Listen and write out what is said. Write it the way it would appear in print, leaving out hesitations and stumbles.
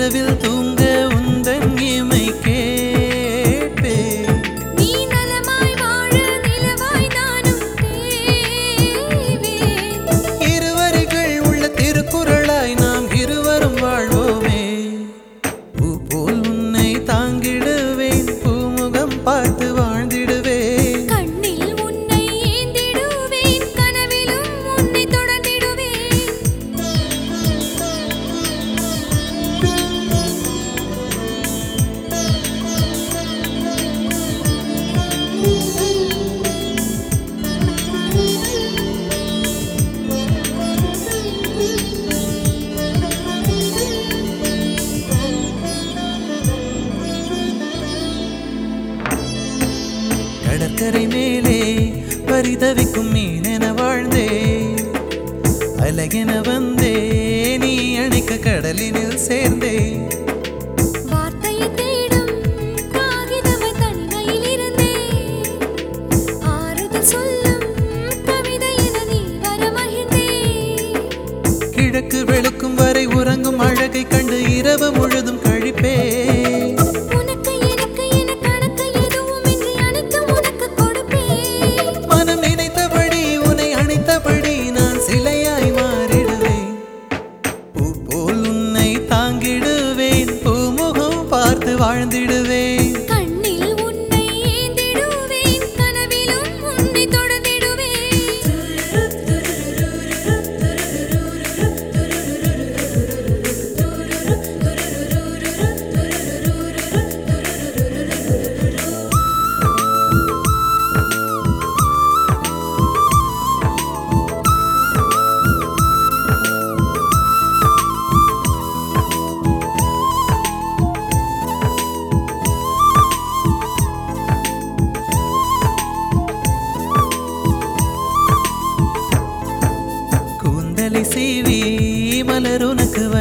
இரவில் தூங்க உந்தன் இமை கேட்பேன். நீ நலமாய் வாழ நிலவாய் நானும் தேவேன். இருவரிகள் உள்ள திருக்குறளாய் நாம் இருவரும் வாழ்வோமே. பூ போல் உன்னை தாங்கிடுவேன், பூமுகம் பார்த்து வாழ்ந்திடுவேன். கண்ணில் உன்னை ஏந்திடுவேன், கனவிலும் உன்னை தொடர்ந்திடுவேன். கடற்கரை மேலே பரிதவிக்கும் மீனென வாழ்ந்தே, அழகென வந்தே நீ அணைக்க கடலினில் சேர்ந்தே. வார்த்தையை தேடும் காகிதமாய் தனிமையில் இருந்தேன். ஆறுதல் சொல்லும் கவிதை என நீ வர மகிழ்ந்தேன். கிழக்கு வெளுக்கும் வரை உறங்கும் அழகை கண்டு இரவு முழுதும் கழிப்பேன். உனக்கு எனக்கு என கணக்கு எதுவுமின்றி அனைத்தும் உனக்கு கொடுப்பேன். மனம் நினைத்தபடி உன்னை அணைத்தபடி நான் சிலையாய் மாறிடுவேன். பூ போல் உன்னை தாங்கிடுவேன், பூமுகம் பார்த்து வாழ்ந்திடுவேன். கண்ணில் உன்னை ஏந்திடுவேன், கனவிலும் உன்னை தொடர்ந்திடுவேன். கூந்தலை சீவி மலர் உனக்கு